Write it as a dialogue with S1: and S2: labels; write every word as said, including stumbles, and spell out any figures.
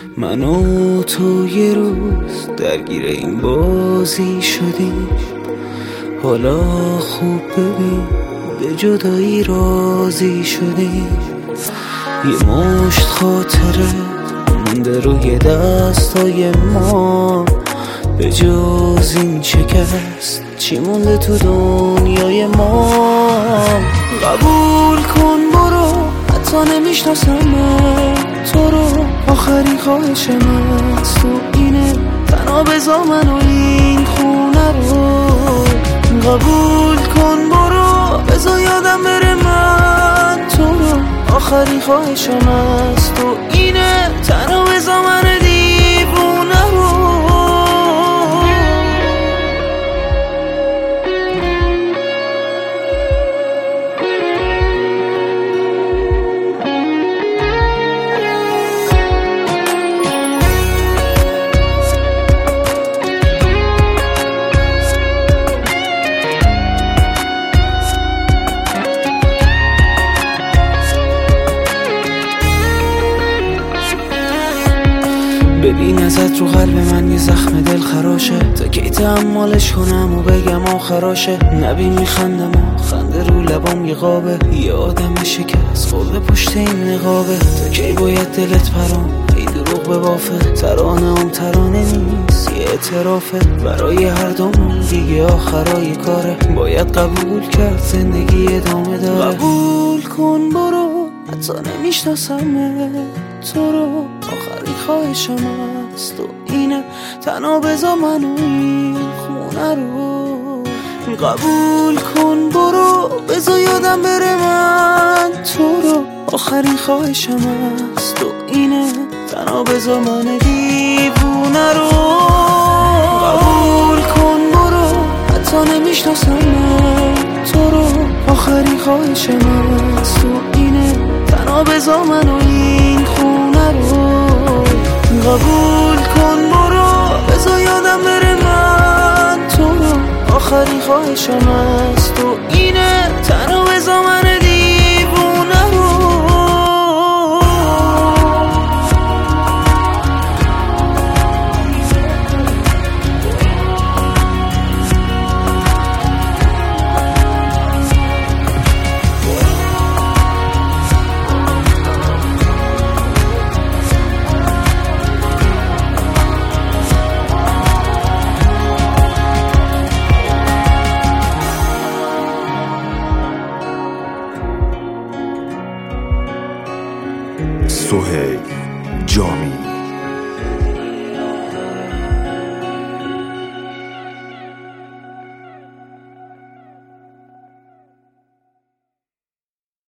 S1: من و تو یه روز درگیر این بازی شدیم، حالا خوب ببین به جدایی راضی شدیم. یه مشت خاطره مونده روی دستای ما، به جز این شکست چی مونده تو دنیای ما؟ قبول کن برو، حتی نمیشناسم تو رو، آخرین خواهش من از تو اینه، تنها بذار من و این خونه رو. قبول کن برو، بذار یادم بره من تو رو، آخرین خواهش من از تو اینه، تنها بذار من دیوونه رو. ببین ازت رو قلب من یه زخم دل خراشه، تا کی تحملش کنم و بگم آخراشه؟ نبین میخندم و خنده رو لبام یه قابه، یه آدم شکست خورده پشت این نقابه. تا کی باید دلت پرام ای دروغ به بافه، ترانه هم ترانه نیست یه اعترافه، برای هر دومون دیگه آخرای کاره، باید قبول کرد زندگی ادامه داره. قبول کن برو، حتی نمیشناسم تو رو، آخرین خواهشم از تو اینه، تنها بذار من و این خونه رو. قبول کن برو، بذار یادم بره من تو رو، آخرین خواهشم از تو اینه، تنها بذار من دیوونه رو. قبول کن برو، حتی نمیشناسم تو رو، آخرین خواهشم از تو اینه، تنها بذار من و این خونه رو. قبول کن برو، بذار یادم بره من تو رو، آخرین خواهشم از تو اینه، تنها بذار من دیوونه رو.
S2: سهیل جامی.